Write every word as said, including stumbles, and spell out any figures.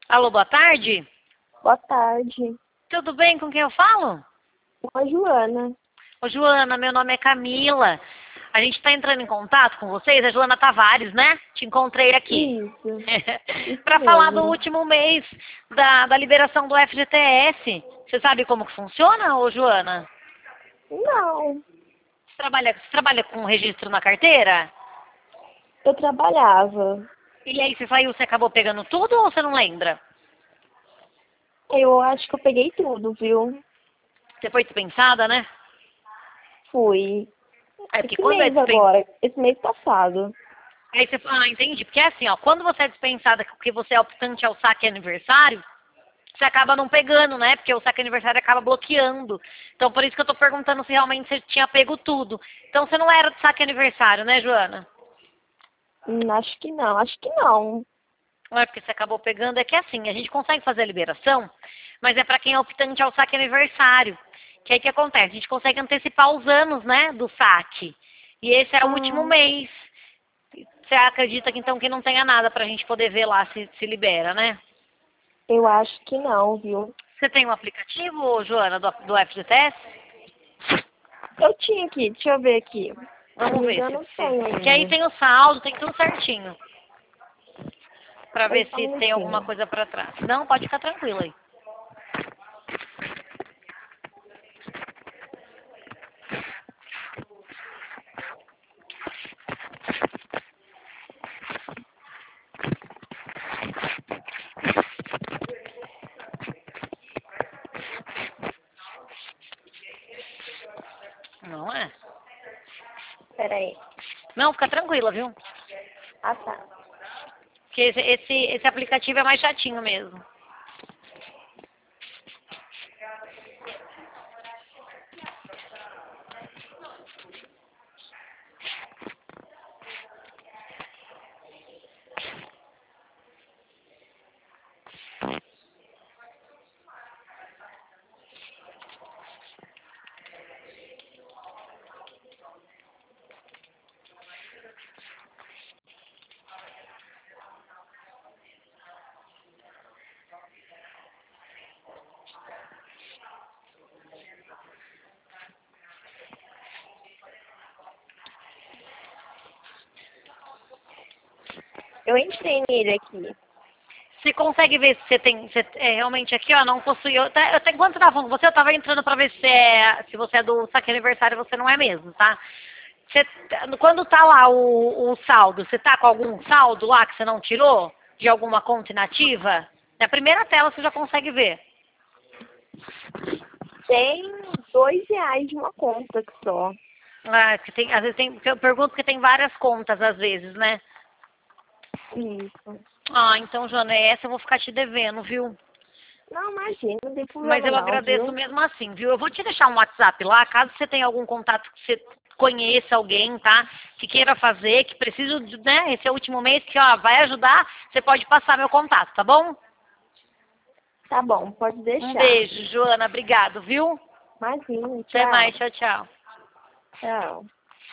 Alô, boa tarde. Boa tarde. Tudo bem? Com quem eu falo? Com a Joana. Ô, Joana, meu nome é Camila. A gente está entrando em contato com vocês, a Joana Tavares, né? Te encontrei aqui. Isso. Isso Para falar do mesmo. último mês da, da liberação do F G T S. Você sabe como que funciona, ô Joana? Não. Você trabalha, você trabalha com registro na carteira? Eu trabalhava. E aí você saiu, você acabou pegando tudo ou você não lembra? Eu acho que eu peguei tudo, viu? Você foi dispensada, né? Fui. É porque Esse quando é mês dispensada... agora. Esse mês passado. Aí você fala, ah, entendi. Porque é assim, ó, quando você é dispensada porque você é optante ao saque aniversário, você acaba não pegando, né? Porque o saque aniversário acaba bloqueando. Então, por isso que eu tô perguntando se realmente você tinha pego tudo. Então, você não era de saque aniversário, né, Joana? Hum, acho que não. Acho que não. Não é porque você acabou pegando, é que assim, a gente consegue fazer a liberação, mas é para quem é optante ao saque aniversário. Que aí que acontece? A gente consegue antecipar os anos, né, do saque. E esse é o último Ah, mês. Você acredita que então que não tenha nada pra gente poder ver lá se se libera, né? eu acho que não, viu? Você tem um aplicativo, Joana, do, do F G T S? Eu tinha aqui. Deixa eu ver aqui. Vamos Mas ver eu se, não se... tenho Que aí ainda. tem o saldo, tem tudo certinho. Pra Mas ver só se um tem alguma minutinho. coisa pra trás. Não, pode ficar tranquila aí. Não é? Peraí. Não, fica tranquila, viu? Ah, tá. Porque esse, esse, esse aplicativo é mais chatinho mesmo. Eu entrei nele aqui. Você consegue ver se você tem, se, é, realmente aqui, ó, não possui. Eu, até- eu, até- enquanto você tava falando com você, eu tava entrando pra ver se, é, se você é do saque aniversário, você não é mesmo, tá? Você, quando tá lá o, o saldo, você tá com algum saldo lá que você não tirou? De alguma conta inativa? Na primeira tela você já consegue ver. Tem dois reais de uma conta que só. Ah, que tem, às vezes tem, eu pergunto porque tem várias contas às vezes, né? Isso. Ah, então, Joana, essa eu vou ficar te devendo, viu? Não, imagina, não tem Mas problema eu não, agradeço viu? mesmo assim, viu? Eu vou te deixar um WhatsApp lá, caso você tenha algum contato que você conheça alguém, tá? Que queira fazer, que precisa, de, né? Esse é o último mês que, ó, vai ajudar, você pode passar meu contato, tá bom? Tá bom, pode Um deixar. beijo, Joana, obrigado, viu? Imagina, Até mais, tchau. tchau, tchau. Tchau.